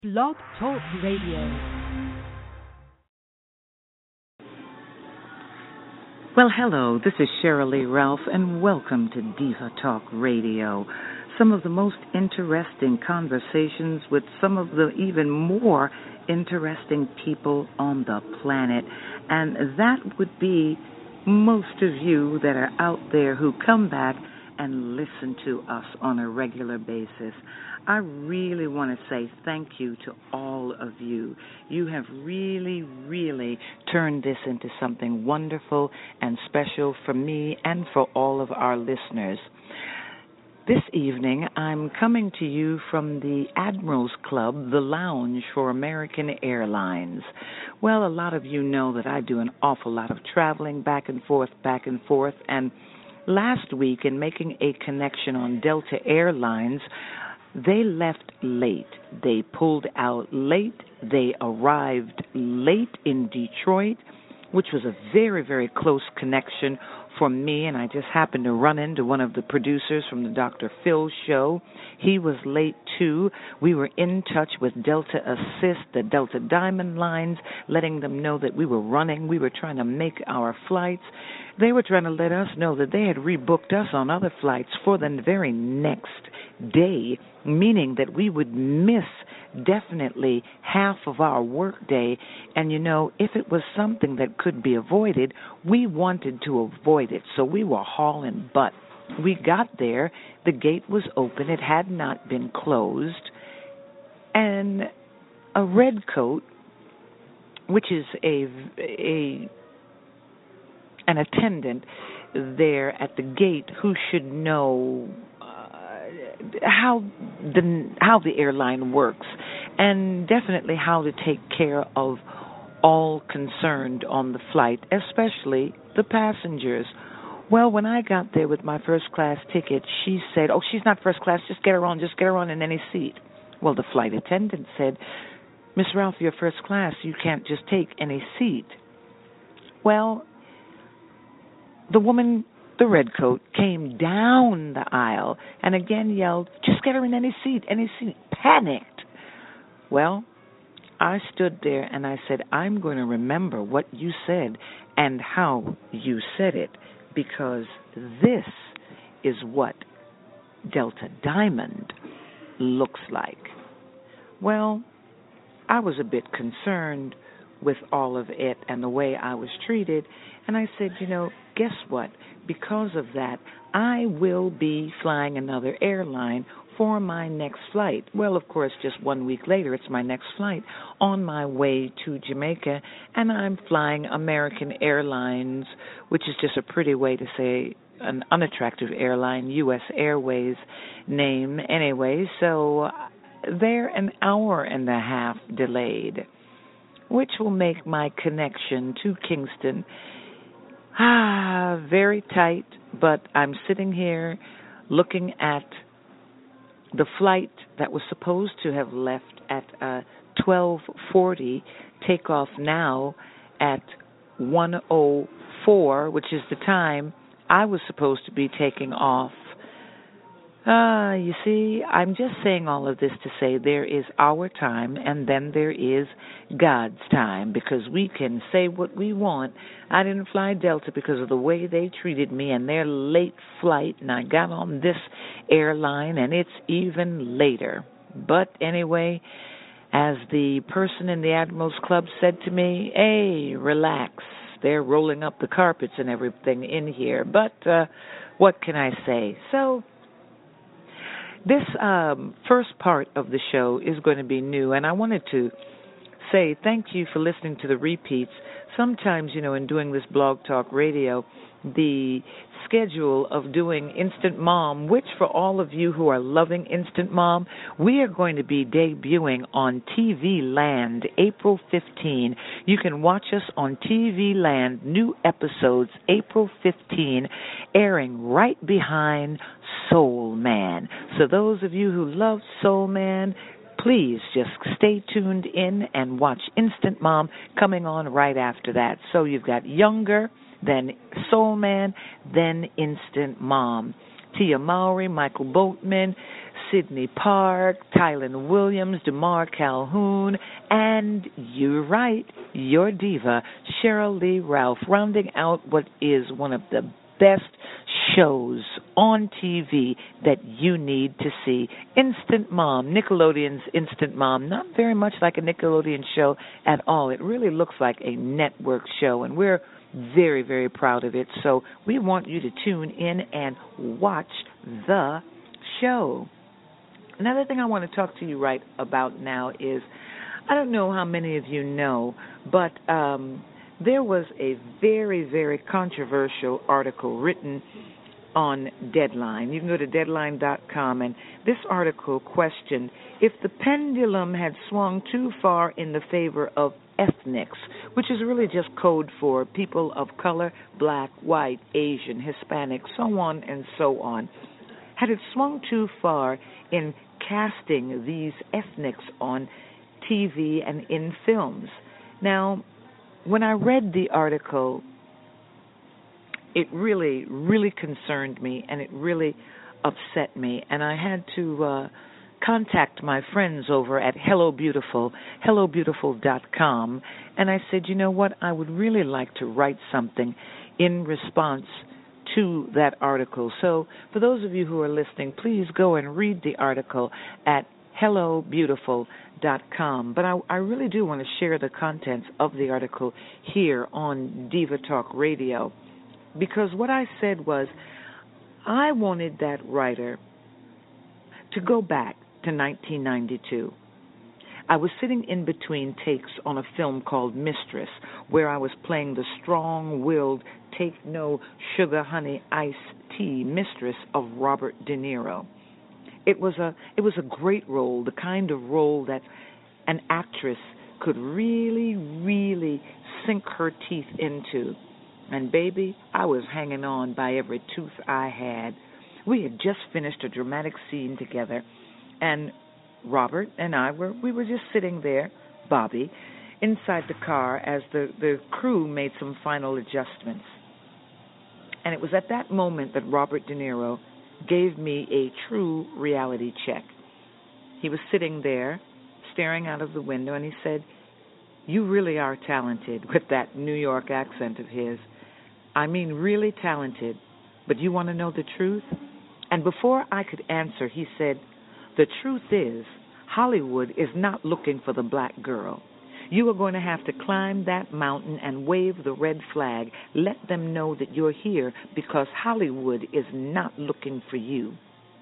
Blog Talk Radio. Well, hello, this is Shirley Ralph, and welcome to Diva Talk Radio. Some of the most interesting conversations with some of the even more interesting people on the planet. And that would be most of you that are out there who come back and listen to us on a regular basis. I really want to say thank you to all of you. You have really turned this into something wonderful and special for me and for all of our listeners. This evening, I'm coming to you from the Admirals Club, the lounge for American Airlines. Well, a lot of you know that I do an awful lot of traveling back and forth, and last week, in making a connection on Delta Airlines, they left late. They pulled out late. They arrived late in Detroit, which was a very close connection for me, and I just happened to run into one of the producers from the Dr. Phil show. He was late, too. We were in touch with Delta Assist, the Delta Diamond lines, letting them know that we were running. We were trying to make our flights. They were trying to let us know that they had rebooked us on other flights for the very next day, meaning that we would miss definitely half of our work day. And, if it was something that could be avoided, we wanted to avoid it. So we were hauling butt. We got there. The gate was open. It had not been closed. And a red coat, which is an attendant there at the gate who should know how the airline works, and definitely how to take care of all concerned on the flight, especially the passengers. Well, when I got there with my first class ticket, she said, "Oh, she's not first class, just get her on in any seat." Well, the flight attendant said, "Miss Ralph, you're first class, you can't just take any seat." Well, the woman, the red coat, came down the aisle and again yelled, "Just get her in any seat, panicked. Well, I stood there and I said, I'm going to remember what you said and how you said it, because this is what Delta Diamond looks like. Well, I was a bit concerned with all of it and the way I was treated, and I said, guess what? Because of that, I will be flying another airline for my next flight. Well, of course, just 1 week later, it's my next flight on my way to Jamaica, and I'm flying American Airlines, which is just a pretty way to say an unattractive airline, U.S. Airways name anyway. So they're an hour and a half delayed, which will make my connection to Kingston very tight. But I'm sitting here looking at the flight that was supposed to have left at 12:40, takeoff now at 1:04, which is the time I was supposed to be taking off. You see, I'm just saying all of this to say there is our time and then there is God's time, because we can say what we want. I didn't fly Delta because of the way they treated me and their late flight, and I got on this airline and it's even later. But anyway, as the person in the Admirals Club said to me, hey, relax. They're rolling up the carpets and everything in here. But what can I say? So this first part of the show is going to be new, and I wanted to say thank you for listening to the repeats. Sometimes, in doing this blog talk radio, the schedule of doing Instant Mom, which for all of you who are loving Instant Mom, we are going to be debuting on TV Land April 15. You can watch us on TV Land, new episodes April 15, airing right behind Soul Man. So those of you who love Soul Man, please just stay tuned in and watch Instant Mom coming on right after that. So you've got Younger, then Soul Man, then Instant Mom. Tia Mowry, Michael Boatman, Sidney Park, Tylen Williams, DeMar Calhoun, and you're right, your diva, Cheryl Lee Ralph, rounding out what is one of the best shows on TV that you need to see. Instant Mom, Nickelodeon's Instant Mom, not very much like a Nickelodeon show at all. It really looks like a network show, and we're very, very proud of it. So we want you to tune in and watch the show. Another thing I want to talk to you right about now is, I don't know how many of you know, but there was a very, very controversial article written on Deadline. You can go to Deadline.com, and this article questioned if the pendulum had swung too far in the favor of ethnics, which is really just code for people of color, black, white, Asian, Hispanic, so on and so on. Had it swung too far in casting these ethnics on TV and in films? Now, when I read the article, it really, really concerned me, and it really upset me, and I had to contact my friends over at Hello Beautiful, HelloBeautiful.com, and I said, you know what, I would really like to write something in response to that article. So for those of you who are listening, please go and read the article at HelloBeautiful.com. But I really do want to share the contents of the article here on Diva Talk Radio, because what I said was I wanted that writer to go back to 1992. I was sitting in between takes on a film called Mistress, where I was playing the strong-willed, take no sugar, honey, iced tea mistress of Robert De Niro. It was a great role, the kind of role that an actress could really, really sink her teeth into. And baby, I was hanging on by every tooth I had. We had just finished a dramatic scene together, and Robert and I were just sitting there, Bobby, inside the car as the crew made some final adjustments. And it was at that moment that Robert De Niro gave me a true reality check. He was sitting there, staring out of the window, and he said, "You really are talented," with that New York accent of his. I mean, really talented. But you want to know the truth? And before I could answer, he said, "The truth is, Hollywood is not looking for the black girl. You are going to have to climb that mountain and wave the red flag. Let them know that you're here because Hollywood is not looking for you."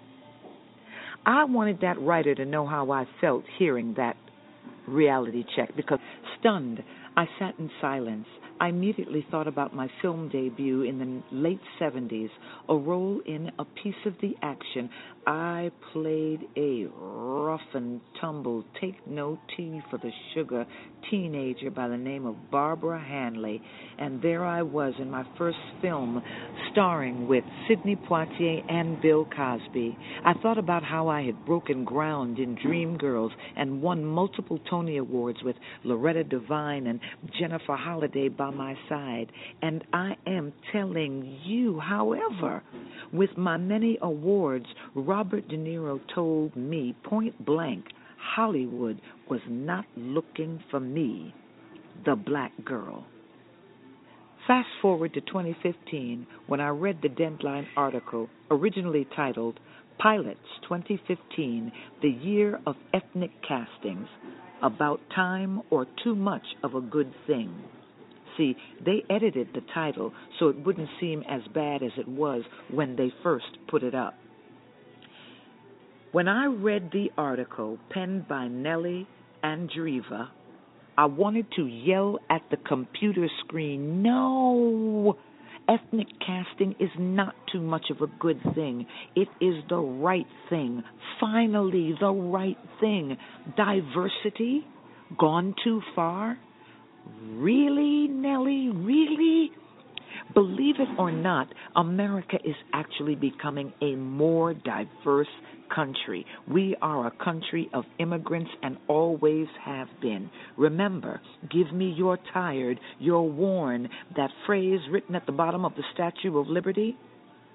I wanted that writer to know how I felt hearing that reality check, because stunned, I sat in silence. I immediately thought about my film debut in the late 70s, a role in A Piece of the Action. I played a rough and tumble, take no tea for the sugar teenager by the name of Barbara Hanley. And there I was in my first film, starring with Sidney Poitier and Bill Cosby. I thought about how I had broken ground in Dreamgirls and won multiple Tony Awards with Loretta Devine and Jennifer Holliday by my side. And I am telling you, however, with my many awards, Robert De Niro told me point blank, Hollywood was not looking for me, the black girl. Fast forward to 2015, when I read the Deadline article, originally titled Pilots 2015, the Year of Ethnic Castings, About Time or Too Much of a Good Thing. See, they edited the title so it wouldn't seem as bad as it was when they first put it up. When I read the article penned by Nellie Andreeva, I wanted to yell at the computer screen, no! Ethnic casting is not too much of a good thing. It is the right thing. Finally, the right thing. Diversity? Gone too far? Really, Nellie? Really? Believe it or not, America is actually becoming a more diverse country. We are a country of immigrants and always have been. Remember, give me you're tired, you're worn, that phrase written at the bottom of the Statue of Liberty?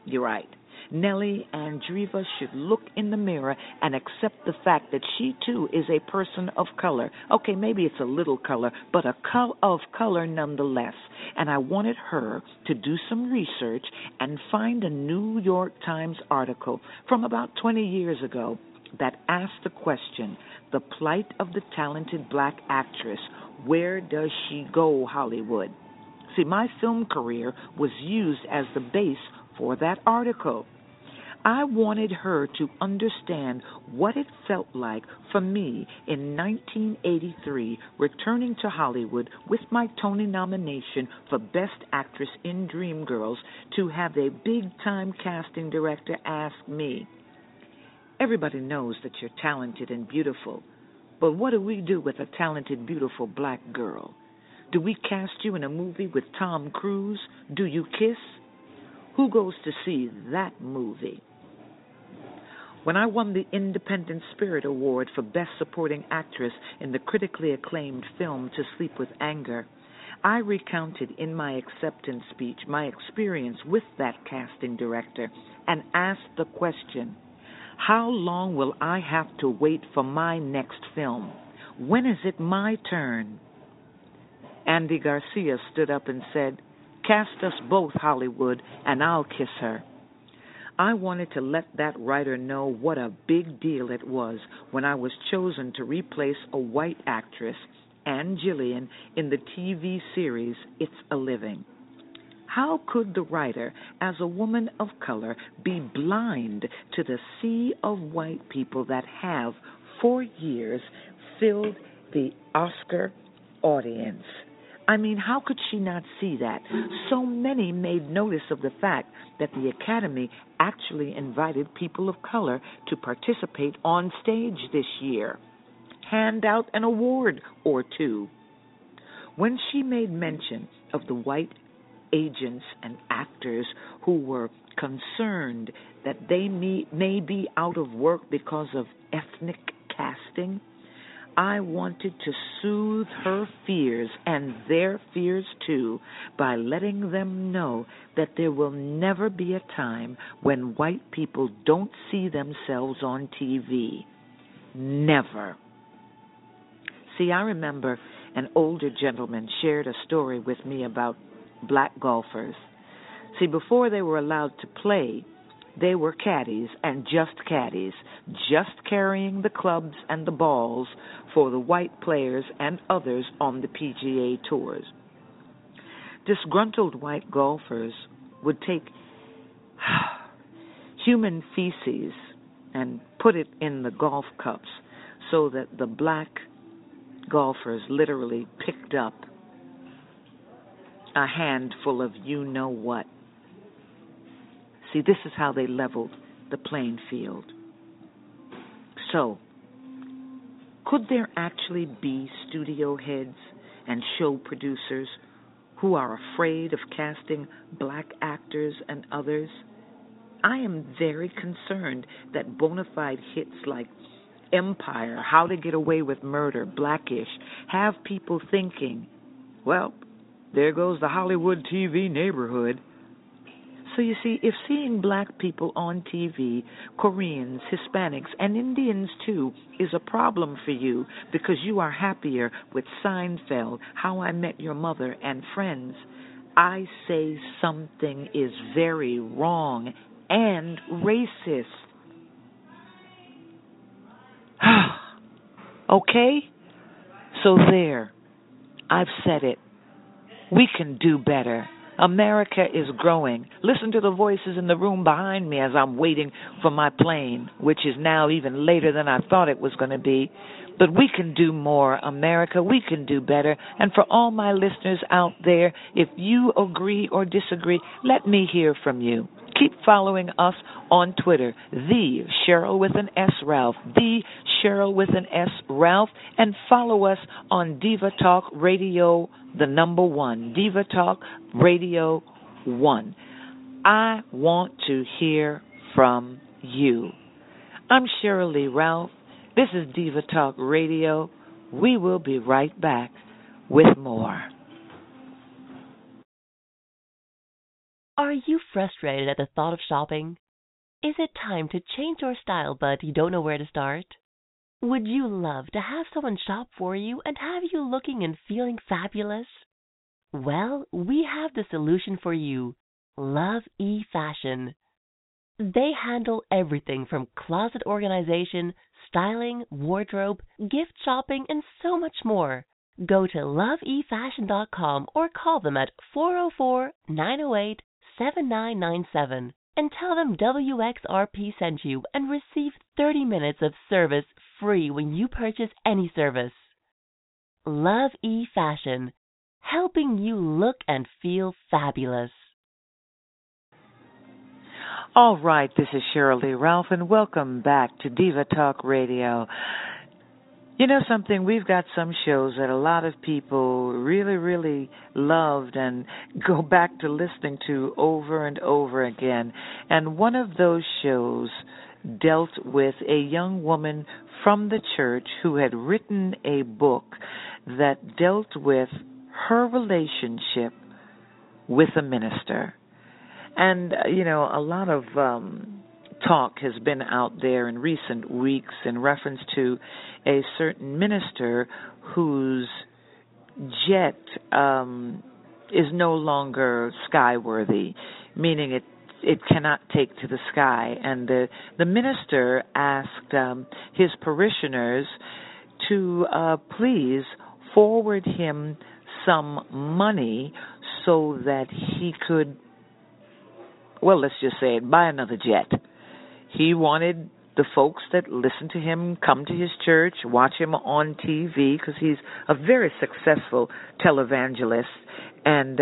You're right. Nellie Andreeva should look in the mirror and accept the fact that she too is a person of color. Okay, maybe it's a little color, but of color nonetheless. And I wanted her to do some research and find a New York Times article from about 20 years ago that asked the question, the plight of the talented black actress, where does she go, Hollywood? See, my film career was used as the base for that article. I wanted her to understand what it felt like for me in 1983 returning to Hollywood with my Tony nomination for Best Actress in Dreamgirls to have a big-time casting director ask me, everybody knows that you're talented and beautiful, but what do we do with a talented, beautiful black girl? Do we cast you in a movie with Tom Cruise? Do you kiss? Who goes to see that movie? When I won the Independent Spirit Award for Best Supporting Actress in the critically acclaimed film To Sleep with Anger, I recounted in my acceptance speech my experience with that casting director and asked the question, how long will I have to wait for my next film? When is it my turn? Andy Garcia stood up and said, cast us both, Hollywood, and I'll kiss her. I wanted to let that writer know what a big deal it was when I was chosen to replace a white actress, Ann Gillian, in the TV series It's a Living. How could the writer, as a woman of color, be blind to the sea of white people that have, for years, filled the Oscar audience? I mean, how could she not see that? So many made notice of the fact that the Academy actually invited people of color to participate on stage this year, hand out an award or two. When she made mention of the white agents and actors who were concerned that they may be out of work because of ethnic casting, I wanted to soothe her fears and their fears too by letting them know that there will never be a time when white people don't see themselves on TV. Never. See, I remember an older gentleman shared a story with me about black golfers. See, before they were allowed to play, they were caddies and just carrying the clubs and the balls for the white players and others on the PGA tours. Disgruntled white golfers would take human feces and put it in the golf cups so that the black golfers literally picked up a handful of you-know-what. See, this is how they leveled the playing field. So, could there actually be studio heads and show producers who are afraid of casting black actors and others? I am very concerned that bona fide hits like Empire, How to Get Away with Murder, Blackish, have people thinking, well, there goes the Hollywood TV neighborhood. So you see, if seeing black people on TV, Koreans, Hispanics, and Indians too, is a problem for you because you are happier with Seinfeld, How I Met Your Mother, and Friends, I say something is very wrong and racist. Okay? So there. I've said it. We can do better. America is growing. Listen to the voices in the room behind me as I'm waiting for my plane, which is now even later than I thought it was going to be. But we can do more, America. We can do better. And for all my listeners out there, if you agree or disagree, let me hear from you. Keep following us on Twitter, the Cheryl with an S Ralph, the Cheryl with an S Ralph, and follow us on Diva Talk Radio, the number 1, Diva Talk Radio 1. I want to hear from you. I'm Cheryl Lee Ralph. This is Diva Talk Radio. We will be right back with more. Are you frustrated at the thought of shopping? Is it time to change your style but you don't know where to start? Would you love to have someone shop for you and have you looking and feeling fabulous? Well, we have the solution for you. Love eFashion. They handle everything from closet organization, styling, wardrobe, gift shopping, and so much more. Go to loveefashion.com or call them at 404-908-7997 and tell them WXRP sent you and receive 30 minutes of service free when you purchase any service. Love eFashion, helping you look and feel fabulous. All right, this is Shirley Ralph, and welcome back to Diva Talk Radio. You know something, we've got some shows that a lot of people really, really loved and go back to listening to over and over again. And one of those shows dealt with a young woman from the church who had written a book that dealt with her relationship with a minister. And, a lot of talk has been out there in recent weeks in reference to a certain minister whose jet is no longer skyworthy, meaning it cannot take to the sky. And the minister asked his parishioners to please forward him some money so that he could, well, let's just say it, buy another jet. He wanted the folks that listen to him come to his church, watch him on TV, because he's a very successful televangelist. And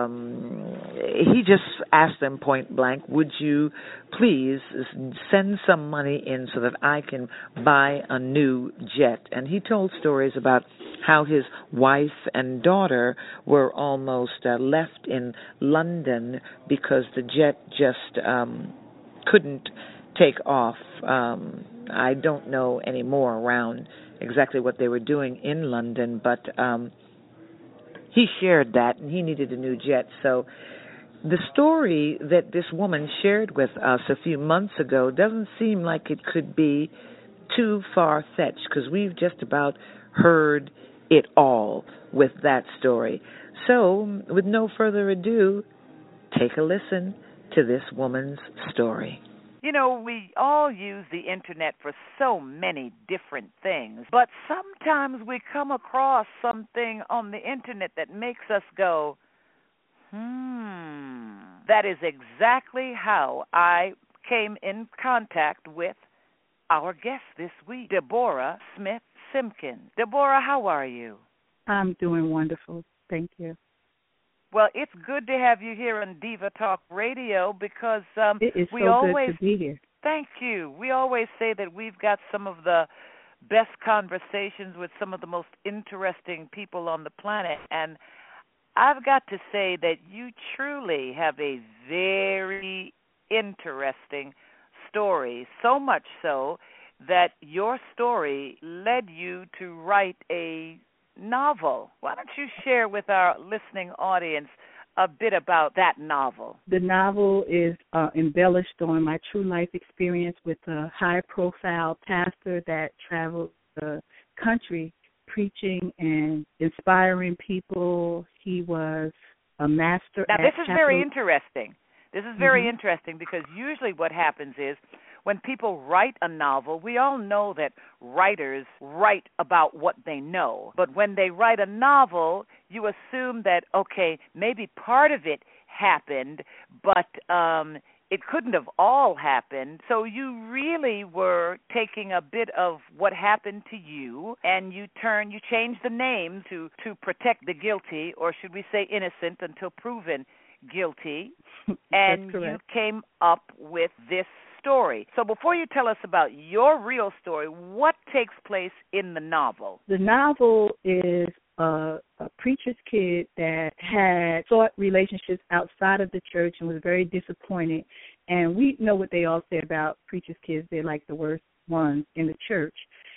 he just asked them point blank, would you please send some money in so that I can buy a new jet? And he told stories about how his wife and daughter were almost left in London because the jet just couldn't take off. I don't know any more around exactly what they were doing in London, but he shared that, and he needed a new jet. So the story that this woman shared with us a few months ago doesn't seem like it could be too far-fetched, because we've just about heard it all with that story. So, with no further ado, take a listen to this woman's story. You know, we all use the Internet for so many different things, but sometimes we come across something on the Internet that makes us go, That is exactly how I came in contact with our guest this week, Deborah Smith Simpkins. Deborah, how are you? I'm doing wonderful. Thank you. Well, it's good to have you here on Diva Talk Radio because it is we so always good to be here. Thank you. We always say that we've got some of the best conversations with some of the most interesting people on the planet, and I've got to say that you truly have a very interesting story, so much so that your story led you to write a novel. Why don't you share with our listening audience a bit about that novel? The novel is embellished on my true life experience with a high-profile pastor that traveled the country preaching and inspiring people. He was a master Now, at this is very capital. interesting. This is very interesting because usually what happens is when people write a novel, we all know that writers write about what they know. But when they write a novel, you assume that, okay, maybe part of it happened, but it couldn't have all happened. So you really were taking a bit of what happened to you, and you changed the name to protect the guilty, or should we say innocent until proven guilty, and you came up with this story. So before you tell us about your real story, what takes place in the novel? The novel is a preacher's kid that had sought relationships outside of the church and was very disappointed. And we know what they all say about preacher's kids. They're like the worst ones in the church.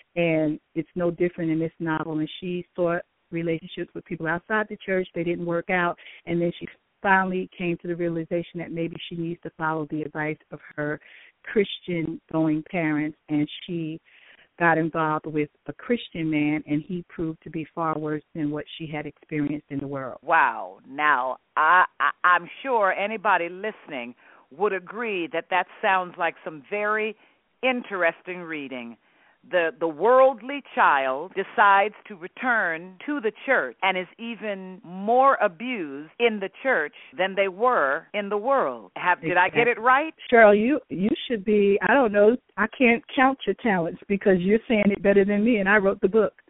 And it's no different in this novel. And she sought relationships with people outside the church. They didn't work out. And then she finally came to the realization that maybe she needs to follow the advice of her Christian-going parents, and she got involved with a Christian man, and he proved to be far worse than what she had experienced in the world. Wow. Now, I'm sure anybody listening would agree that that sounds like some very interesting reading. The worldly child decides to return to the church and is even more abused in the church than they were in the world. Did I get it right? Cheryl, you should be, I don't know, I can't count your talents because you're saying it better than me, and I wrote the book.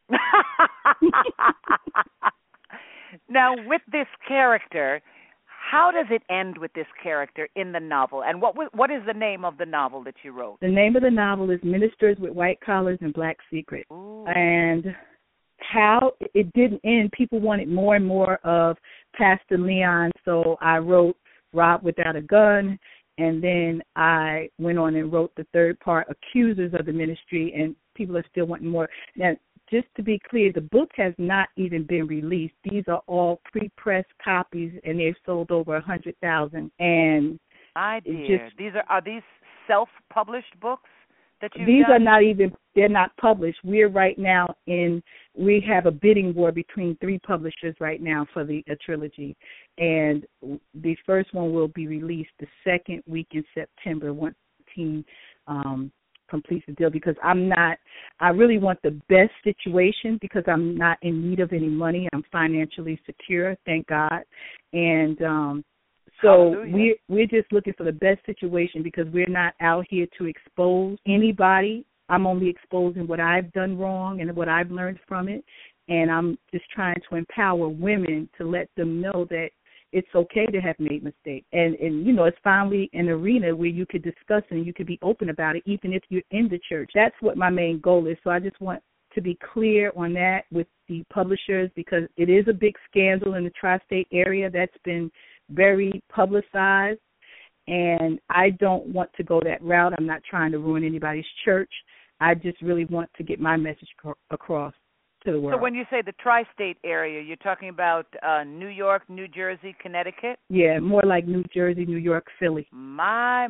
Now, with this character, how does it end with this character in the novel? And what is the name of the novel that you wrote? The name of the novel is Ministers with White Collars and Black Secrets. Ooh. And how it didn't end, people wanted more and more of Pastor Leon, so I wrote Rob Without a Gun, and then I went on and wrote the third part, Accusers of the Ministry, and people are still wanting more. Now, just to be clear, the book has not even been released. These are all pre-pressed copies, and they've sold over 100,000. And my dear, are these self-published books that you've These done? are not even, they're not published. We're right now we have a bidding war between 3 publishers right now for a trilogy. And the first one will be released the second week in September once the team completes the deal, because I really want the best situation because I'm not in need of any money. I'm financially secure, thank God. And so we're just looking for the best situation because we're not out here to expose anybody. I'm only exposing what I've done wrong and what I've learned from it. And I'm just trying to empower women to let them know that it's okay to have made mistakes. And it's finally an arena where you could discuss and you could be open about it, even if you're in the church. That's what my main goal is. So I just want to be clear on that with the publishers because it is a big scandal in the tri-state area that's been very publicized. And I don't want to go that route. I'm not trying to ruin anybody's church. I just really want to get my message across to the world. So when you say the tri-state area, you're talking about New York, New Jersey, Connecticut? Yeah, more like New Jersey, New York, Philly. My.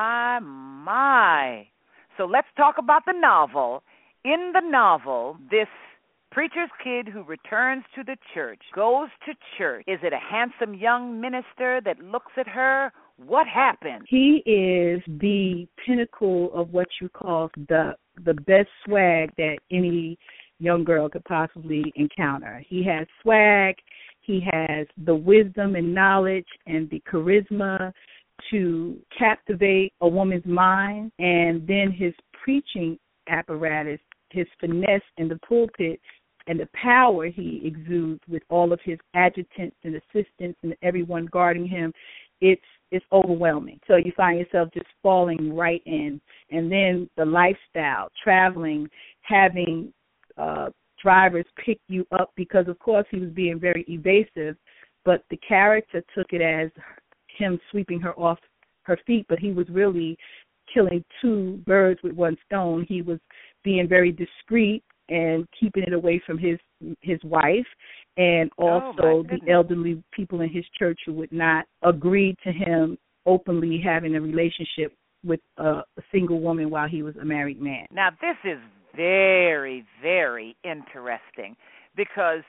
So let's talk about the novel. In the novel, this preacher's kid who returns to the church goes to church. Is it a handsome young minister that looks at her? What happened? He is the pinnacle of what you call the best swag that any young girl could possibly encounter. He has swag, he has the wisdom and knowledge and the charisma to captivate a woman's mind, and then his preaching apparatus, his finesse in the pulpit, and the power he exudes with all of his adjutants and assistants and everyone guarding him, it's overwhelming. So you find yourself just falling right in. And then the lifestyle, traveling, having drivers pick you up because, of course, he was being very evasive, but the character took it as him sweeping her off her feet, but he was really killing 2 birds with 1 stone. He was being very discreet and keeping it away from his wife and also the elderly people in his church who would not agree to him openly having a relationship with a single woman while he was a married man. Now, this is very, very interesting because,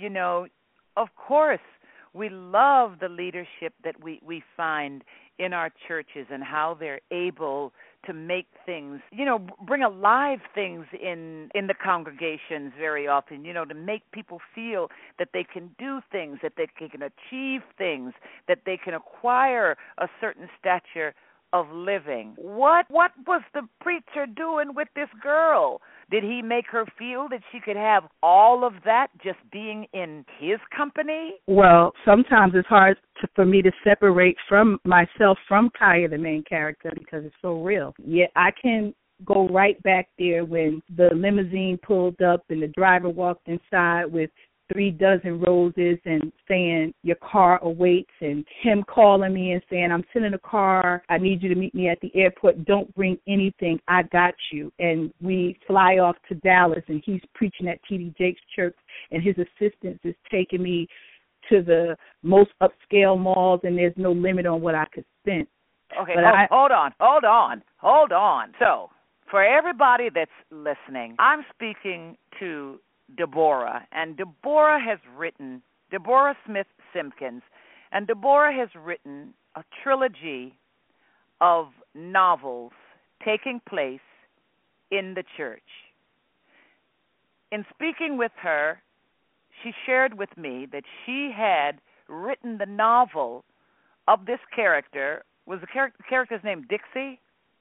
of course, we love the leadership that we find in our churches and how they're able to make things, bring alive things in the congregations very often, to make people feel that they can do things, that they can achieve things, that they can acquire a certain stature of living. What was the preacher doing with this girl? Did he make her feel that she could have all of that just being in his company? Well, sometimes it's hard for me to separate from myself from Kaya, the main character, because it's so real. Yet I can go right back there when the limousine pulled up and the driver walked inside with 3 dozen roses and saying your car awaits, and him calling me and saying, I'm sending a car, I need you to meet me at the airport, don't bring anything, I got you. And we fly off to Dallas and he's preaching at T.D. Jakes Church and his assistants is taking me to the most upscale malls, and there's no limit on what I could spend. Okay, hold on. So, for everybody that's listening, I'm speaking to Deborah, and Deborah Smith Simpkins, and Deborah has written a trilogy of novels taking place in the church. In speaking with her, she shared with me that she had written the novel of this character. Was the character's name Dixie?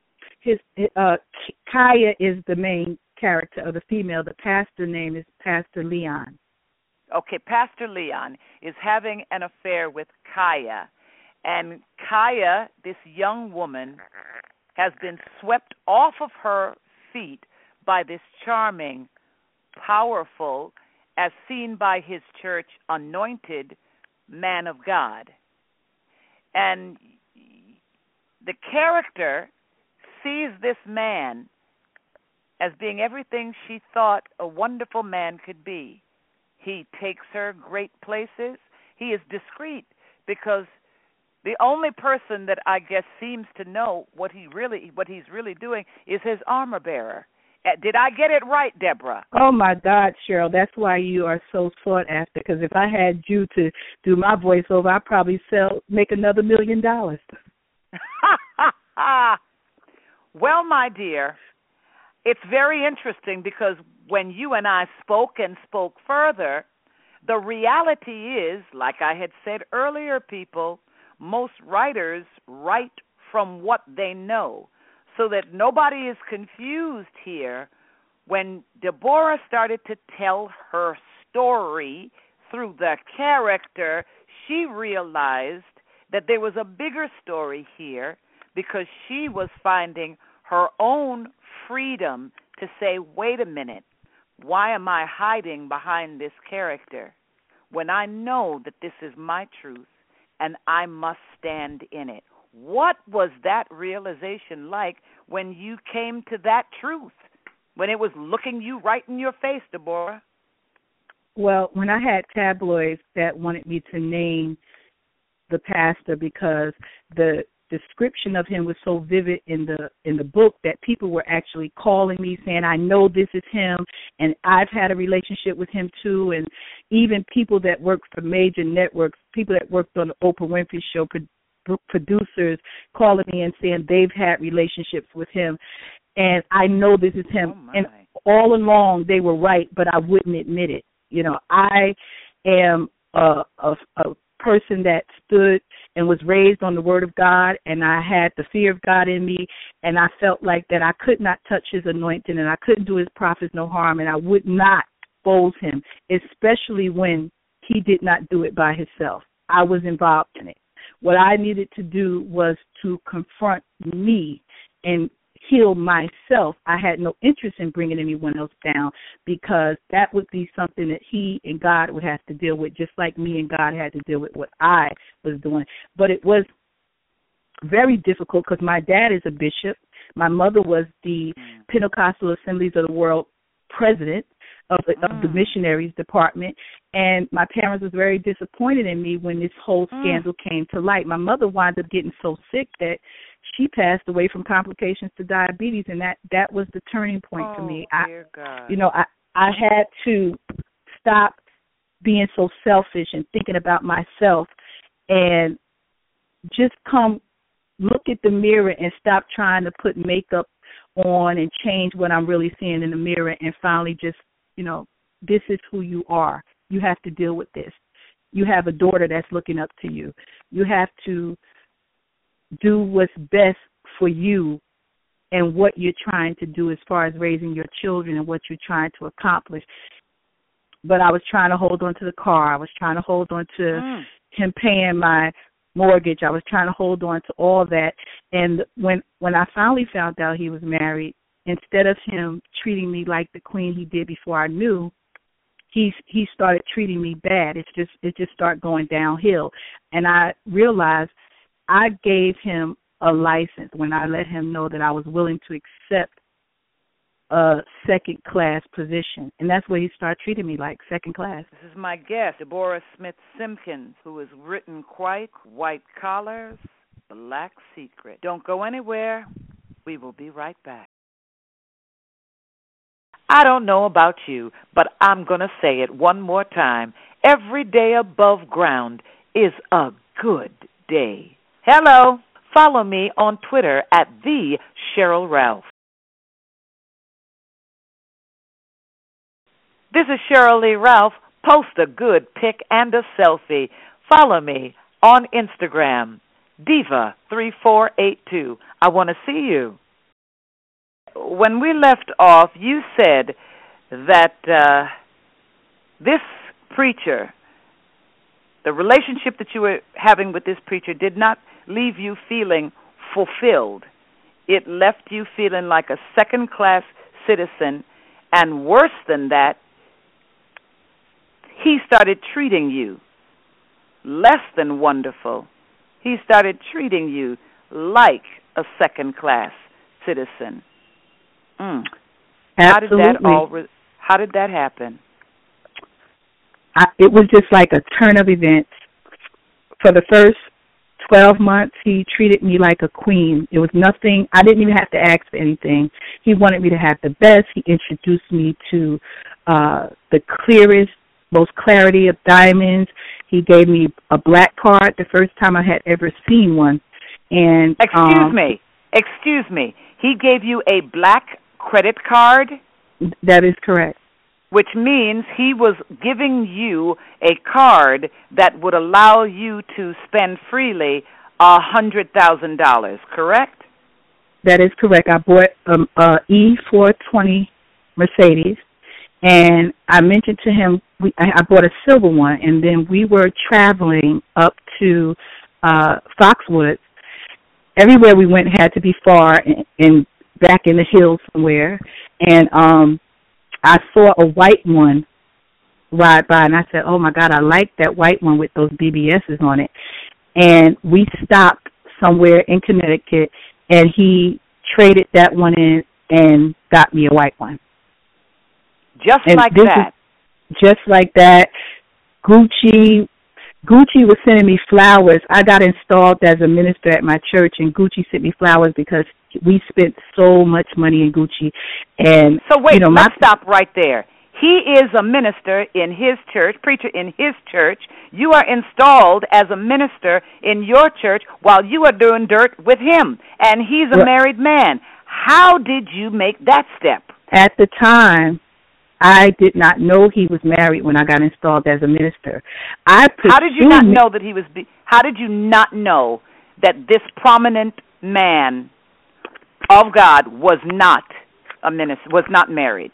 Kaya is the main character of the female. The pastor name is Pastor Leon. Okay, Pastor Leon is having an affair with Kaya. And Kaya, this young woman, has been swept off of her feet by this charming, powerful, as seen by his church, anointed man of God. And the character sees this man as being everything she thought a wonderful man could be. He takes her great places. He is discreet because the only person that I guess seems to know what he's really doing is his armor bearer. Did I get it right, Deborah? Oh, my God, Cheryl, that's why you are so sought after, because if I had you to do my voiceover, I'd probably make another $1 million. Well, my dear, it's very interesting because when you and I spoke further, the reality is, like I had said earlier, people, most writers write from what they know, so that nobody is confused here. When Deborah started to tell her story through the character, she realized that there was a bigger story here because she was finding her own freedom to say, wait a minute, why am I hiding behind this character when I know that this is my truth and I must stand in it? What was that realization like when you came to that truth, when it was looking you right in your face, Deborah? Well, when I had tabloids that wanted me to name the pastor because the description of him was so vivid in the book that people were actually calling me saying, I know this is him, and I've had a relationship with him too, and even people that work for major networks, people that worked on the Oprah Winfrey Show, producers calling me and saying they've had relationships with him, and I know this is him. Oh, and all along they were right, but I wouldn't admit it. You know, I am a person that stood and was raised on the Word of God, and I had the fear of God in me, and I felt like that I could not touch his anointing, and I couldn't do his prophets no harm, and I would not expose him, especially when he did not do it by himself. I was involved in it. What I needed to do was to confront me and heal myself. I had no interest in bringing anyone else down because that would be something that he and God would have to deal with, just like me and God had to deal with what I was doing. But it was very difficult because my dad is a bishop. My mother was the Pentecostal Assemblies of the World president of the missionaries department, and my parents was very disappointed in me when this whole scandal came to light. My mother wound up getting so sick that she passed away from complications to diabetes, and that was the turning point for me. Dear God. I had to stop being so selfish and thinking about myself and just come look at the mirror and stop trying to put makeup on and change what I'm really seeing in the mirror, and finally just, this is who you are. You have to deal with this. You have a daughter that's looking up to you. You have to do what's best for you and what you're trying to do as far as raising your children and what you're trying to accomplish. But I was trying to hold on to the car. I was trying to hold on to him paying my mortgage. I was trying to hold on to all that. And when I finally found out he was married, instead of him treating me like the queen he did before I knew, he started treating me bad. It just started going downhill. And I realized I gave him a license when I let him know that I was willing to accept a second-class position. And that's what he started treating me like, second class. This is my guest, Deborah Smith Simpkins, who has written quite White Collars, Black Secret. Don't go anywhere. We will be right back. I don't know about you, but I'm going to say it one more time. Every day above ground is a good day. Hello. Follow me on Twitter at the Cheryl Ralph. This is Cheryl Lee Ralph. Post a good pic and a selfie. Follow me on Instagram, Diva3482. I want to see you. When we left off, you said that this preacher, the relationship that you were having with this preacher did not leave you feeling fulfilled. It left you feeling like a second-class citizen, and worse than that, he started treating you less than wonderful. He started treating you like a second-class citizen. Absolutely. How did that happen? It was just like a turn of events. For the first 12 months, he treated me like a queen. It was nothing. I didn't even have to ask for anything. He wanted me to have the best. He introduced me to the clearest, most clarity of diamonds. He gave me a black card, the first time I had ever seen one. And Excuse me. He gave you a black credit card? That is correct. Which means he was giving you a card that would allow you to spend freely $100,000, correct? That is correct. I bought a E420 Mercedes, and I mentioned to him I bought a silver one, and then we were traveling up to Foxwoods. Everywhere we went had to be far and back in the hills somewhere, and I saw a white one ride by, and I said, oh, my God, I like that white one with those BBSs on it. And we stopped somewhere in Connecticut, and he traded that one in and got me a white one. Just like that. Gucci was sending me flowers. I got installed as a minister at my church, and Gucci sent me flowers because we spent so much money in Gucci. And so wait, let's stop right there. He is a minister in his church, preacher in his church. You are installed as a minister in your church while you are doing dirt with him, and he's a married man. How did you make that step? At the time, I did not know he was married when I got installed as a minister. How did you not know that he was? How did you not know that this prominent man of God was not a minister, was not married?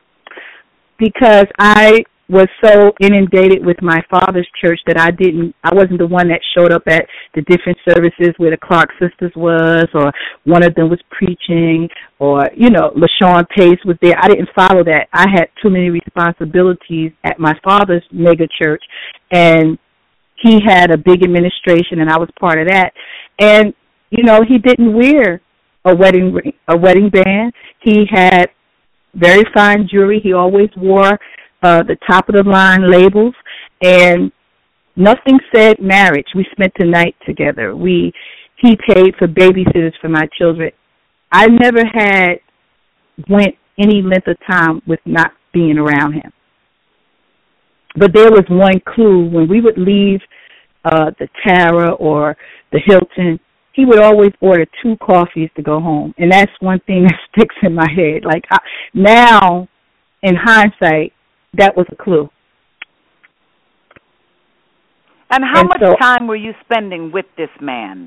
Because I was so inundated with my father's church that I wasn't the one that showed up at the different services where the Clark sisters was, or one of them was preaching, or, LaShawn Pace was there. I didn't follow that. I had too many responsibilities at my father's mega church, and he had a big administration, and I was part of that. And, he didn't wear a wedding band. He had very fine jewelry. He always wore the top-of-the-line labels, and nothing said marriage. We spent the night together. He paid for babysitters for my children. I never went any length of time with not being around him. But there was one clue. When we would leave the Tara or the Hilton, he would always order 2 coffees to go home. And that's one thing that sticks in my head. Like, now, in hindsight, that was a clue. And how much time were you spending with this man?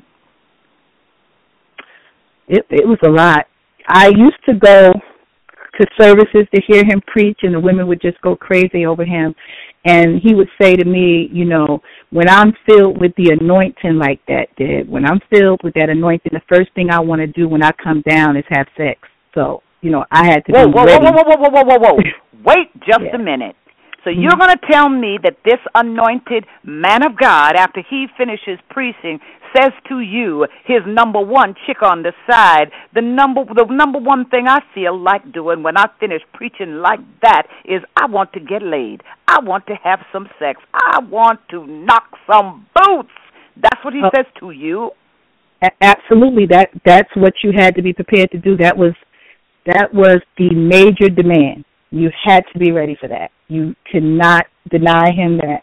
It was a lot. I used to go to services to hear him preach, and the women would just go crazy over him. And he would say to me, when I'm filled with the anointing like that, Dad, when I'm filled with that anointing, the first thing I want to do when I come down is have sex. So, I had to be ready. Whoa. Wait just a minute. So you're going to tell me that this anointed man of God, after he finishes preaching, says to you, his number one chick on the side, the number one thing I feel like doing when I finish preaching like that is I want to get laid. I want to have some sex. I want to knock some boots. That's what he says to you. Absolutely. That's what you had to be prepared to do. That was the major demand. You had to be ready for that. You cannot deny him that.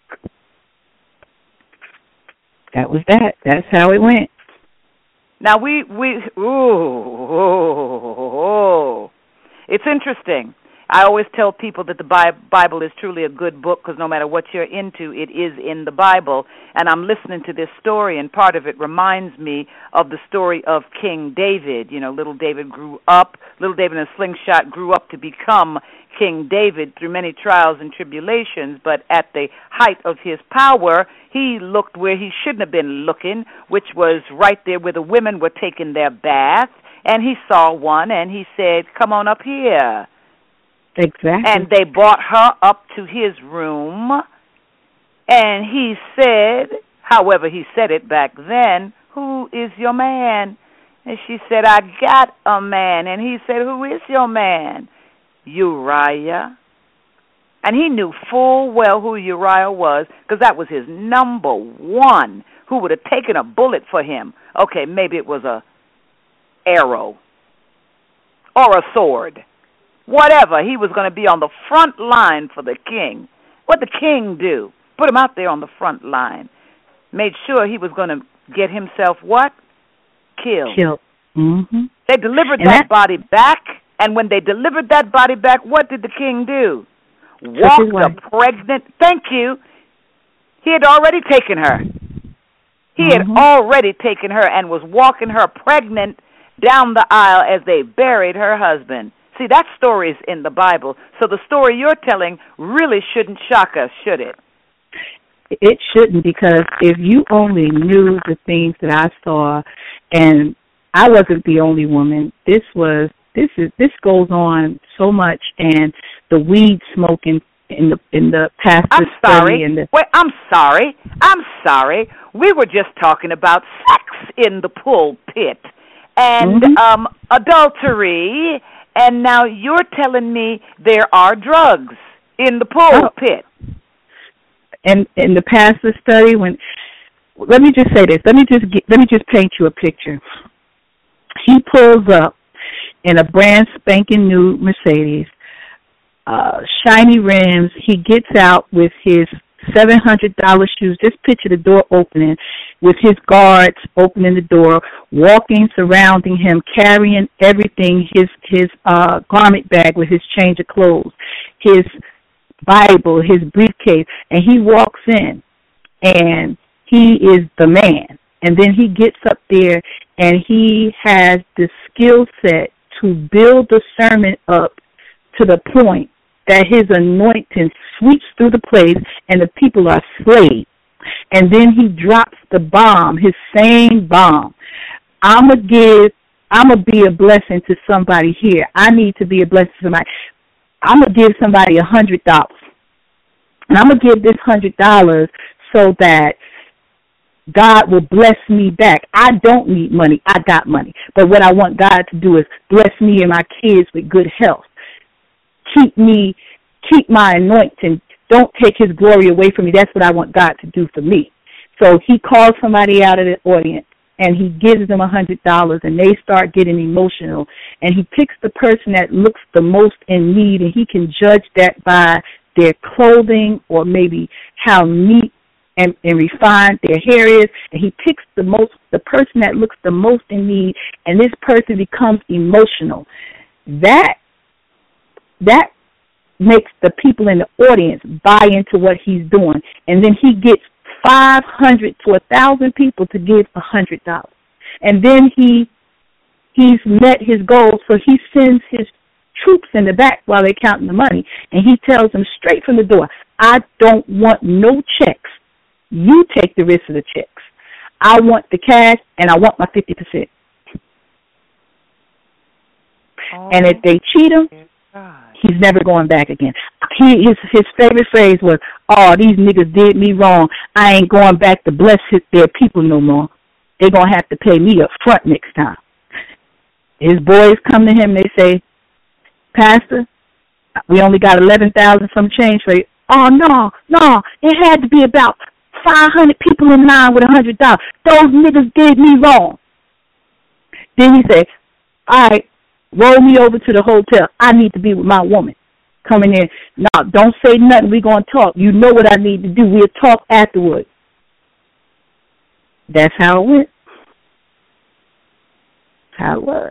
That was that. That's how it went. Now it's interesting. I always tell people that the Bible is truly a good book because no matter what you're into, it is in the Bible. And I'm listening to this story, and part of it reminds me of the story of King David. You know, little David in a slingshot grew up to become King David through many trials and tribulations, but at the height of his power, he looked where he shouldn't have been looking, which was right there where the women were taking their bath, and he saw one, and he said, "Come on up here." Exactly. And they brought her up to his room, and he said, however he said it back then, "Who is your man?" And she said, "I got a man." And he said, "Who is your man?" "Uriah." And he knew full well who Uriah was because that was his number one who would have taken a bullet for him. Okay, maybe it was a arrow or a sword. Whatever, he was going to be on the front line for the king. What did the king do? Put him out there on the front line. Made sure he was going to get himself what? Killed. Mm-hmm. They delivered that body back, and when they delivered that body back, what did the king do? Walked a pregnant... Thank you. He had already taken her. He had already taken her and was walking her pregnant down the aisle as they buried her husband. See, that story is in the Bible. So the story you're telling really shouldn't shock us, should it? It shouldn't, because if you only knew the things that I saw, and I wasn't the only woman, this goes on so much, and the weed smoking in the pastor's study. I'm sorry. We were just talking about sex in the pulpit and adultery. And now you're telling me there are drugs in the pulpit. And in the pastor's study, let me just say this. Let me just paint you a picture. He pulls up in a brand spanking new Mercedes, shiny rims. He gets out with his $700 shoes. Just picture the door opening with his guards opening the door, walking, surrounding him, carrying everything, his garment bag with his change of clothes, his Bible, his briefcase, and he walks in, and he is the man. And then he gets up there, and he has the skill set to build the sermon up to the point that his anointing sweeps through the place and the people are swayed. And then he drops the bomb, his same bomb. I'm going to be a blessing to somebody here. I need to be a blessing to somebody. I'm going to give somebody $100. And I'm going to give this $100 so that God will bless me back. I don't need money. I got money. But what I want God to do is bless me and my kids with good health. Keep my anointing. Don't take his glory away from me. That's what I want God to do for me. So he calls somebody out of the audience, and he gives them $100, and they start getting emotional. And he picks the person that looks the most in need, and he can judge that by their clothing or maybe how neat and refined their hair is. And he picks the person that looks the most in need, and this person becomes emotional. That makes the people in the audience buy into what he's doing. And then he gets 500 to 1,000 people to give $100. And then he's met his goal, so he sends his troops in the back while they're counting the money. And he tells them straight from the door, I don't want no checks. You take the rest of the checks. I want the cash, and I want my 50%. And if they cheat him, he's never going back again. His favorite phrase was, "Oh, these niggas did me wrong. I ain't going back to bless their people no more." they're going to have to pay me up front next time. His boys come to him, they say, Pastor, we only got 11,000 some change for you. Oh, no, it had to be about 500 people in line with $100. Those niggas did me wrong. Then he said, all right, roll me over to the hotel. I need to be with my woman. Coming in, no, don't say nothing. We're going to talk. You know what I need to do. We'll talk afterwards. That's how it went. How it was.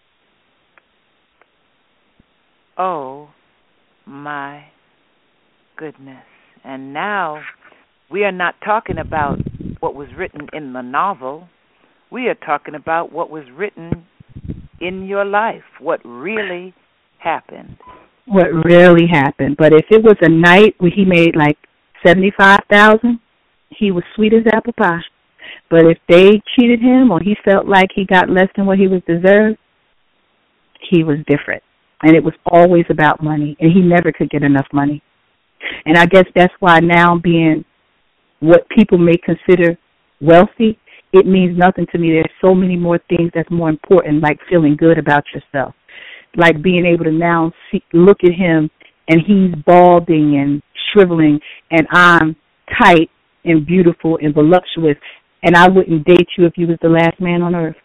Oh, my goodness. And now we are not talking about what was written in the novel. We are talking about what was written in your life, what really happened. What really happened. But if it was a night where he made like $75,000, he was sweet as apple pie. But if they cheated him or he felt like he got less than what he was deserved, he was different. And it was always about money, and he never could get enough money. And I guess that's why now being what people may consider wealthy, it means nothing to me. There's so many more things that's more important, like feeling good about yourself, like being able to now look at him, and he's balding and shriveling, and I'm tight and beautiful and voluptuous, and I wouldn't date you if you was the last man on earth.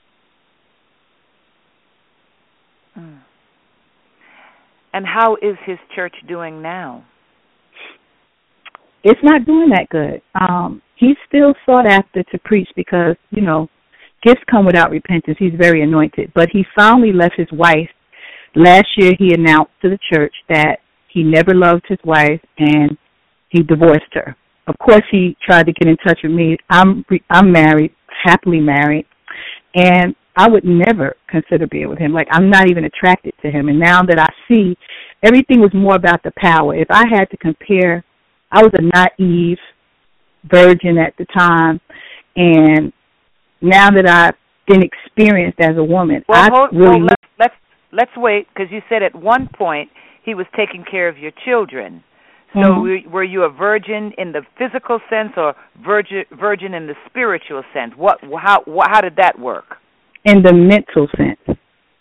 And how is his church doing now? It's not doing that good. He's still sought after to preach because, you know, gifts come without repentance. He's very anointed. But he finally left his wife. Last year he announced to the church that he never loved his wife and he divorced her. Of course, he tried to get in touch with me. I'm married, happily married, and I would never consider being with him. Like, I'm not even attracted to him. And now that I see, everything was more about the power. If I had to compare, I was a naive virgin at the time, and now that I've been experienced as a woman, let's wait, because you said at one point he was taking care of your children. So were you a virgin in the physical sense or virgin in the spiritual sense? How did that work? In the mental sense.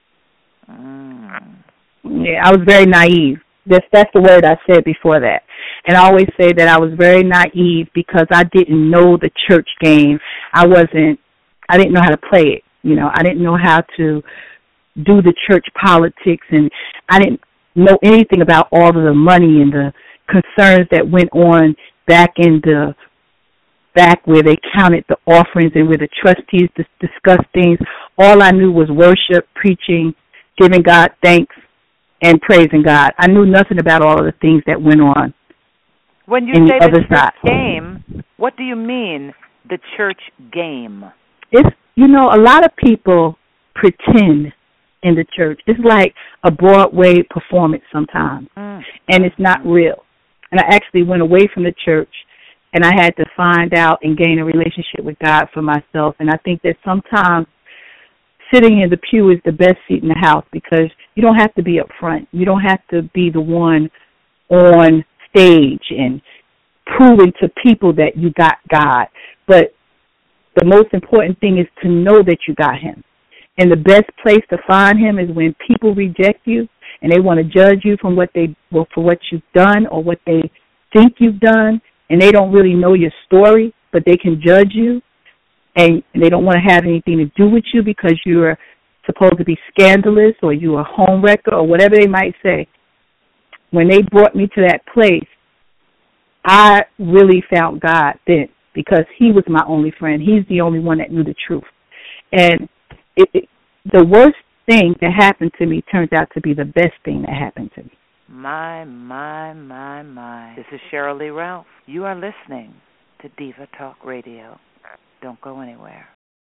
Yeah, I was very naive. That's the word I said before that. And I always say that I was very naive because I didn't know the church game. I didn't know how to play it. You know, I didn't know how to do the church politics, and I didn't know anything about all of the money and the concerns that went on back where they counted the offerings and where the trustees discussed things. All I knew was worship, preaching, giving God thanks, and praising God. I knew nothing about all of the things that went on. When you say the church game, what do you mean, the church game? It's, you know, a lot of people pretend in the church. It's like a Broadway performance sometimes, and it's not real. And I actually went away from the church, and I had to find out and gain a relationship with God for myself. And I think that sometimes sitting in the pew is the best seat in the house because you don't have to be up front. You don't have to be the one on stage and proving to people that you got God. But the most important thing is to know that you got him. And the best place to find him is when people reject you and they want to judge you for what you've done or what they think you've done, and they don't really know your story, but they can judge you, and they don't want to have anything to do with you because you're supposed to be scandalous or you're a home wrecker or whatever they might say. When they brought me to that place, I really found God then because he was my only friend. He's the only one that knew the truth. And the worst thing that happened to me turns out to be the best thing that happened to me. My. This is Cheryl Lee Ralph. You are listening to Diva Talk Radio. Don't go anywhere.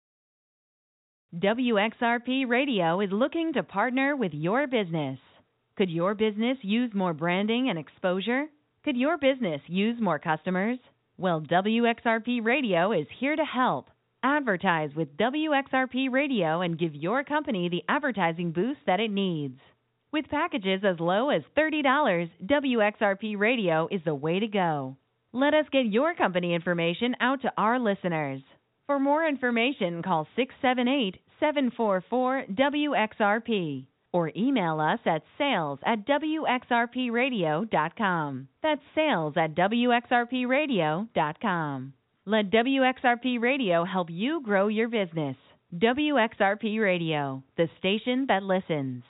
WXRP Radio is looking to partner with your business. Could your business use more branding and exposure? Could your business use more customers? Well, WXRP Radio is here to help. Advertise with WXRP Radio and give your company the advertising boost that it needs. With packages as low as $30, WXRP Radio is the way to go. Let us get your company information out to our listeners. For more information, call 678-744-WXRP or email us at sales@WXRPradio.com. That's sales@WXRPradio.com. Let WXRP Radio help you grow your business. WXRP Radio, the station that listens.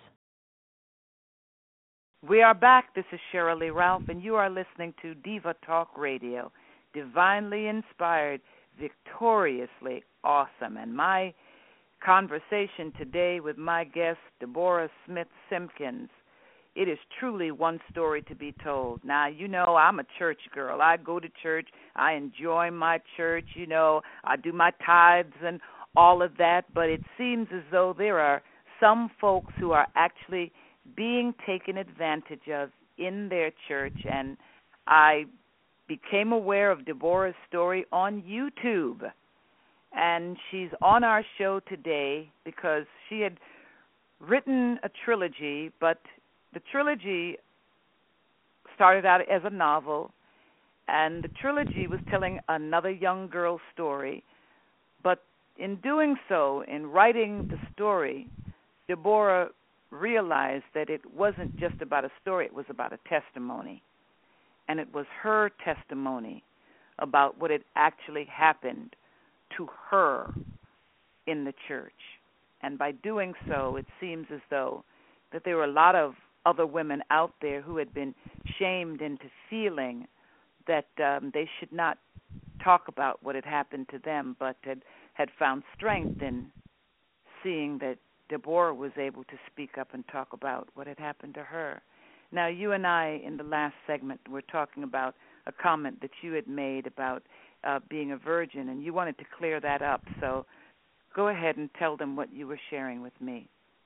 We are back. This is Shirley Ralph, and you are listening to Diva Talk Radio, divinely inspired, victoriously awesome. And my conversation today with my guest, Deborah Smith Simpkins, it is truly one story to be told. Now, you know, I'm a church girl. I go to church. I enjoy my church. You know, I do my tithes and all of that. But it seems as though there are some folks who are actually being taken advantage of in their church. And I became aware of Deborah's story on YouTube. And she's on our show today because she had written a trilogy, but the trilogy started out as a novel, and the trilogy was telling another young girl's story. But in doing so, in writing the story, Deborah realized that it wasn't just about a story, it was about a testimony. And it was her testimony about what had actually happened to her in the church. And by doing so, it seems as though that there were a lot of other women out there who had been shamed into feeling that they should not talk about what had happened to them, but had found strength in seeing that Deborah was able to speak up and talk about what had happened to her. Now, you and I, in the last segment, were talking about a comment that you had made about being a virgin, and you wanted to clear that up. So go ahead and tell them what you were sharing with me.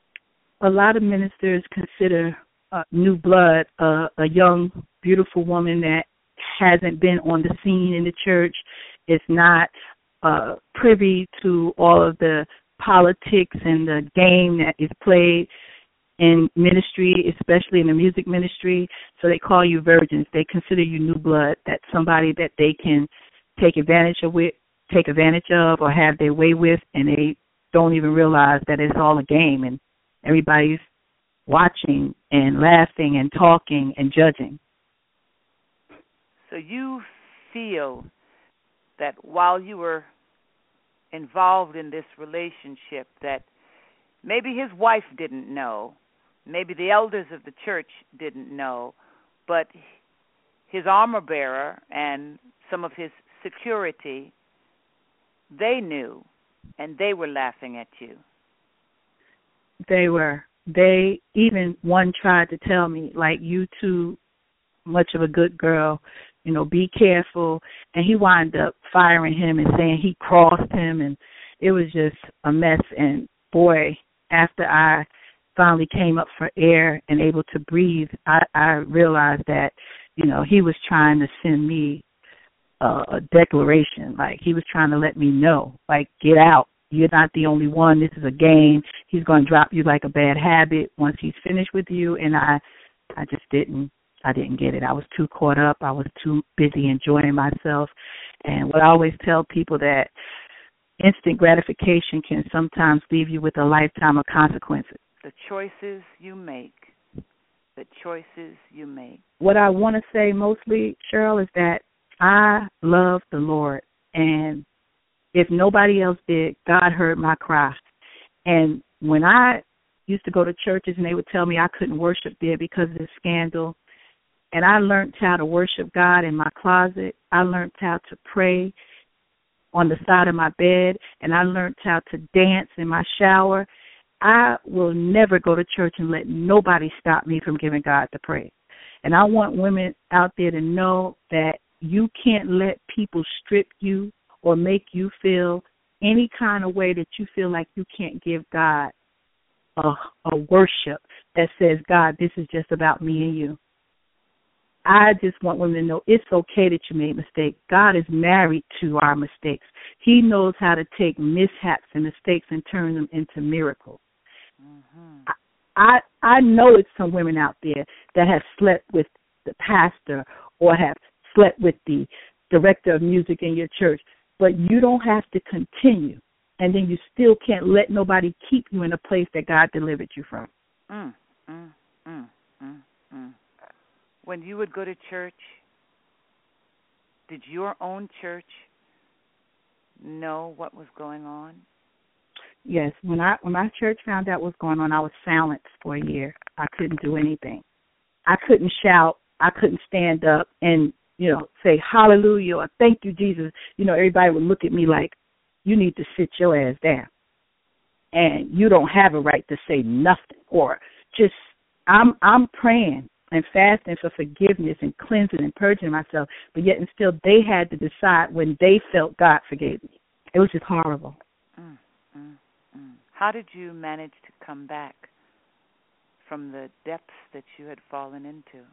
A lot of ministers consider new blood a young, beautiful woman that hasn't been on the scene in the church, is not privy to all of the politics and the game that is played in ministry, especially in the music ministry. So they call you virgins. They consider you new blood, that's somebody that they can take advantage of or have their way with, and they don't even realize that it's all a game and everybody's watching and laughing and talking and judging. So you feel that while you were involved in this relationship that maybe his wife didn't know, maybe the elders of the church didn't know, but his armor bearer and some of his security, they knew, and they were laughing at you. They were. They even one tried to tell me, like, you too much of a good girl, you know, be careful. And he wound up firing him and saying he crossed him, and it was just a mess. And boy, after I finally came up for air and able to breathe, I realized that, you know, he was trying to send me a declaration. Like, he was trying to let me know, like, get out. You're not the only one. This is a game. He's going to drop you like a bad habit once he's finished with you. And I just didn't get it. I was too caught up. I was too busy enjoying myself. And what I always tell people, that instant gratification can sometimes leave you with a lifetime of consequences. The choices you make. The choices you make. What I want to say mostly, Cheryl, is that I love the Lord. And if nobody else did, God heard my cry. And when I used to go to churches and they would tell me I couldn't worship there because of the scandal, and I learned how to worship God in my closet. I learned how to pray on the side of my bed, and I learned how to dance in my shower. I will never go to church and let nobody stop me from giving God the praise. And I want women out there to know that you can't let people strip you or make you feel any kind of way that you feel like you can't give God a worship that says, God, this is just about me and you. I just want women to know it's okay that you made mistakes. God is married to our mistakes. He knows how to take mishaps and mistakes and turn them into miracles. Mm-hmm. I know it's some women out there that have slept with the pastor or have slept with the director of music in your church. but you don't have to continue. And then you still can't let nobody keep you in a place that God delivered you from. When you would go to church, did your own church know what was going on? Yes. When my church found out what was going on, I was silenced for a year. I couldn't do anything. I couldn't shout. I couldn't stand up and, say hallelujah or thank you, Jesus. Everybody would look at me like, you need to sit your ass down. And you don't have a right to say nothing. Or just, I'm praying and fasting for forgiveness and cleansing and purging myself, but yet and still they had to decide when they felt God forgave me. It was just horrible. How did you manage to come back from the depths that you had fallen into?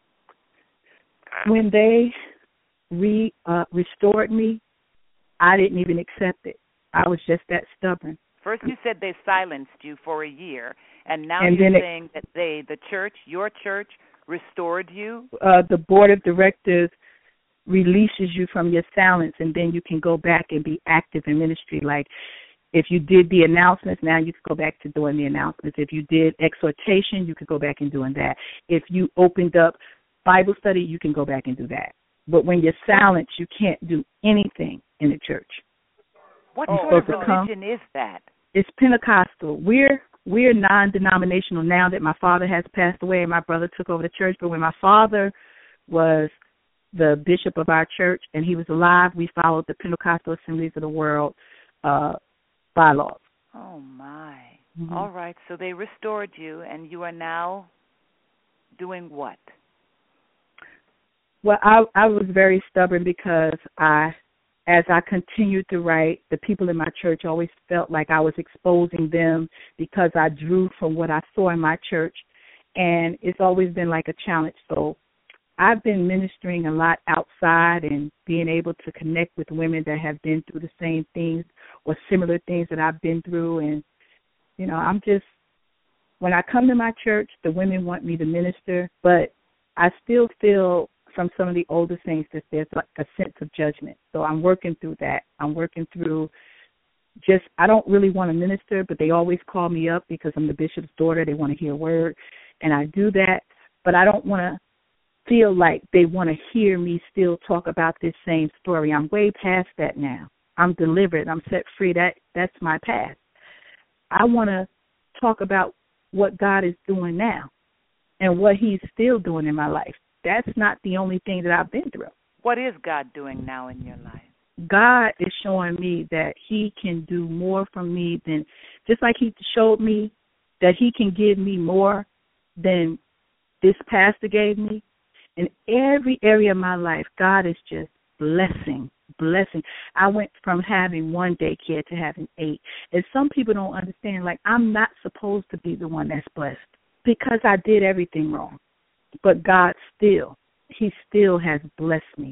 When they restored me, I didn't even accept it. I was just that stubborn. First you said they silenced you for a year, and now you're saying that your church, restored you? The board of directors releases you from your silence, and then you can go back and be active in ministry. Like if you did the announcements, now you can go back to doing the announcements. If you did exhortation, you could go back and doing that. If you opened up Bible study, you can go back and do that. But when you're silent, you can't do anything in the church. What sort of religion is that? It's Pentecostal. We're non-denominational now that my father has passed away and my brother took over the church. But when my father was the bishop of our church and he was alive, we followed the Pentecostal Assemblies of the World bylaws. Oh, my. Mm-hmm. All right. So they restored you, and you are now doing what? Well, I was very stubborn because as I continued to write, the people in my church always felt like I was exposing them because I drew from what I saw in my church, and it's always been like a challenge. So I've been ministering a lot outside and being able to connect with women that have been through the same things or similar things that I've been through. And, when I come to my church, the women want me to minister, but I still feel from some of the older saints that there's like a sense of judgment. So I'm working through that. I'm working through I don't really want to minister, but they always call me up because I'm the bishop's daughter. They want to hear a word, and I do that. But I don't want to feel like they want to hear me still talk about this same story. I'm way past that now. I'm delivered. I'm set free. That's my path. I want to talk about what God is doing now and what he's still doing in my life. That's not the only thing that I've been through. What is God doing now in your life? God is showing me that he can do more for me than, just like he showed me that he can give me more than this pastor gave me. In every area of my life, God is just blessing. I went from having one daycare to having 8. And some people don't understand, like, I'm not supposed to be the one that's blessed because I did everything wrong. But God he still has blessed me.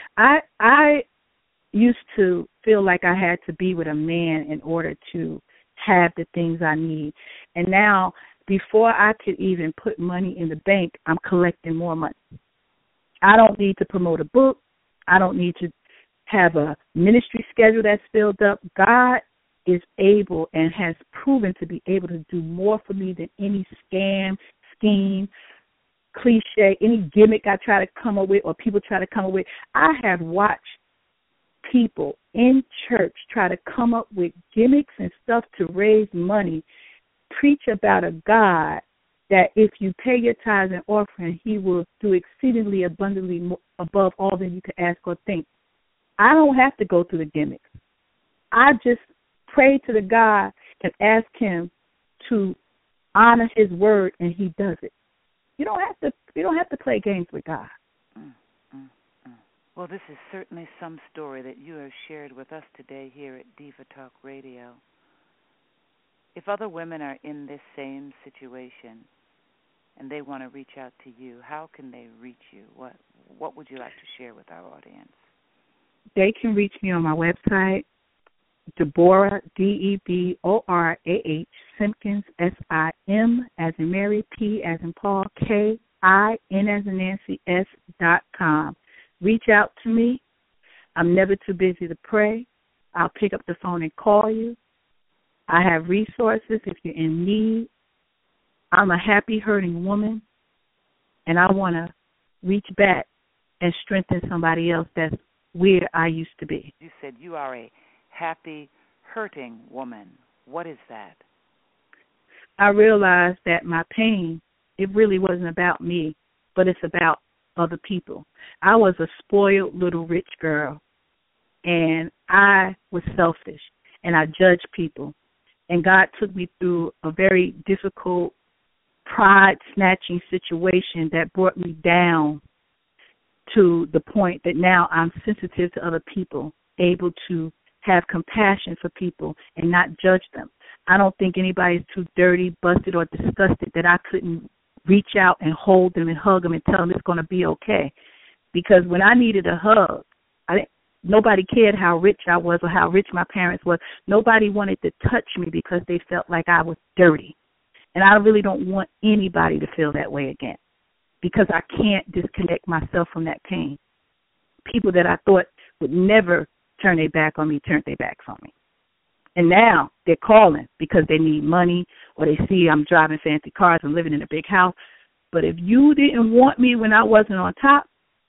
I used to feel like I had to be with a man in order to have the things I need. And now, before I could even put money in the bank, I'm collecting more money. I don't need to promote a book. I don't need to have a ministry schedule that's filled up. God is able and has proven to be able to do more for me than any scam, scheme, cliche, any gimmick I try to come up with or people try to come up with. I have watched people in church try to come up with gimmicks and stuff to raise money, preach about a God that if you pay your tithes and offering, he will do exceedingly abundantly above all that you could ask or think. I don't have to go through the gimmicks. I just pray to the God and ask him to honor his word, and he does it. You don't have to play games with God. Well, this is certainly some story that you have shared with us today here at Diva Talk Radio. If other women are in this same situation and they want to reach out to you, how can they reach you? What would you like to share with our audience? They can reach me on my website, Deborah, DEBORAH, Simpkins, SIM, as in Mary, P as in Paul, KIN as in Nancy, S.com. Reach out to me. I'm never too busy to pray. I'll pick up the phone and call you. I have resources if you're in need. I'm a happy, hurting woman, and I want to reach back and strengthen somebody else that's where I used to be. You said you are a happy, hurting woman. What is that? I realized that my pain, it really wasn't about me, but it's about other people. I was a spoiled little rich girl, and I was selfish, and I judged people. And God took me through a very difficult, pride-snatching situation that brought me down to the point that now I'm sensitive to other people, able to have compassion for people and not judge them. I don't think anybody's too dirty, busted, or disgusted that I couldn't reach out and hold them and hug them and tell them it's going to be okay. Because when I needed a hug, nobody cared how rich I was or how rich my parents were. Nobody wanted to touch me because they felt like I was dirty. And I really don't want anybody to feel that way again, because I can't disconnect myself from that pain. People that I thought would never turn their back on me turned their backs on me. And now they're calling because they need money, or they see I'm driving fancy cars and living in a big house. But if you didn't want me when I wasn't on top,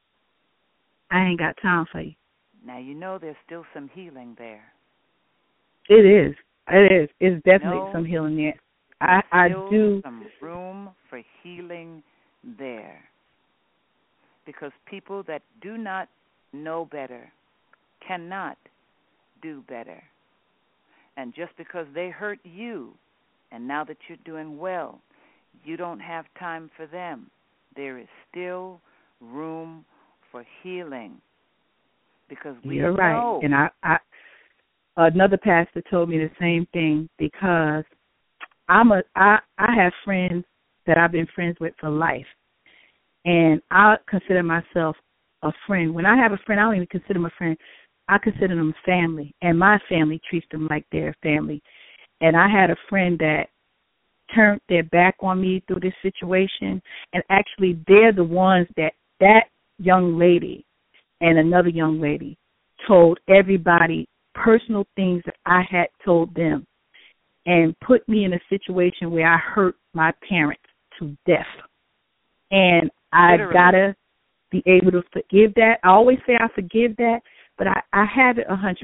I ain't got time for you. Now, you know there's still some healing there. It is. It is. It's definitely some healing there. I do. Some room for healing there. Because people that do not know better cannot do better. And just because they hurt you, and now that you're doing well, you don't have time for them, there is still room for healing. Because You're right. And I another pastor told me the same thing, because I have friends that I've been friends with for life, and I consider myself a friend. When I have a friend, I don't even consider them a friend. I consider them family, and my family treats them like their family. And I had a friend that turned their back on me through this situation, and actually they're the ones that young lady and another young lady told everybody personal things that I had told them, and put me in a situation where I hurt my parents to death. And I gotta be able to forgive that. I always say I forgive that, but I haven't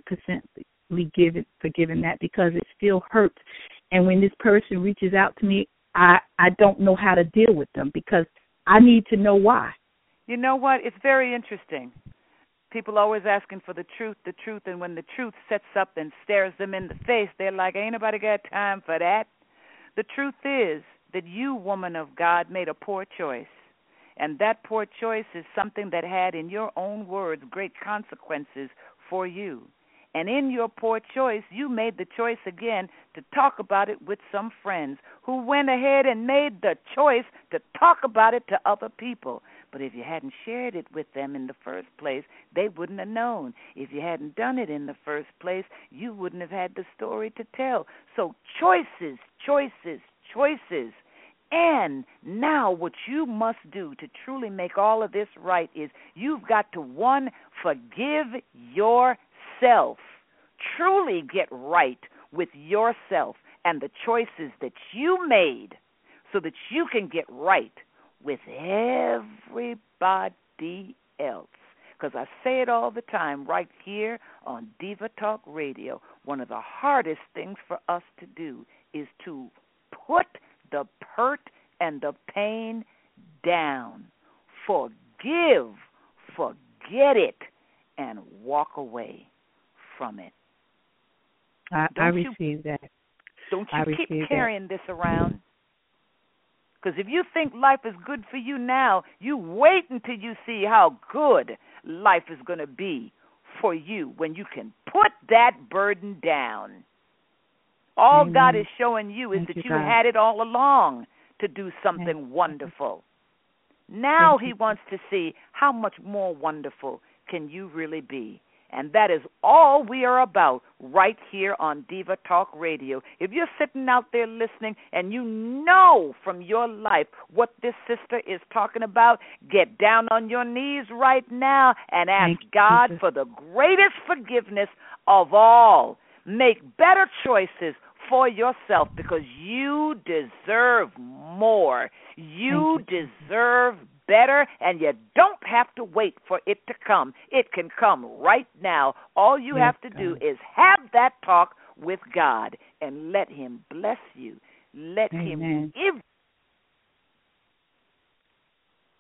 100% forgiven that, because it still hurts. And when this person reaches out to me, I don't know how to deal with them, because I need to know why. You know what? It's very interesting. People always asking for the truth, and when the truth sets up and stares them in the face, they're like, ain't nobody got time for that. The truth is that you, woman of God, made a poor choice. And that poor choice is something that had, in your own words, great consequences for you. And in your poor choice, you made the choice again to talk about it with some friends who went ahead and made the choice to talk about it to other people. But if you hadn't shared it with them in the first place, they wouldn't have known. If you hadn't done it in the first place, you wouldn't have had the story to tell. So choices, choices, choices. And now what you must do to truly make all of this right is you've got to, one, forgive yourself. Truly get right with yourself and the choices that you made, so that you can get right with everybody else. Because I say it all the time right here on Diva Talk Radio. One of the hardest things for us to do is to put the hurt and the pain down. Forgive, forget it, and walk away from it. I receive that. Don't you keep carrying this around. Because if you think life is good for you now, you wait until you see how good life is going to be for you when you can put that burden down. All Amen. God is showing you is that you had it all along to do something wonderful. Now He wants to see how much more wonderful can you really be. And that is all we are about right here on Diva Talk Radio. If you're sitting out there listening and you know from your life what this sister is talking about, get down on your knees right now and ask God for the greatest forgiveness of all. Make better choices for yourself because you deserve more. You deserve better, and you don't have to wait for it to come. It can come right now. All you have to do is have that talk with God and let him bless you. Let him give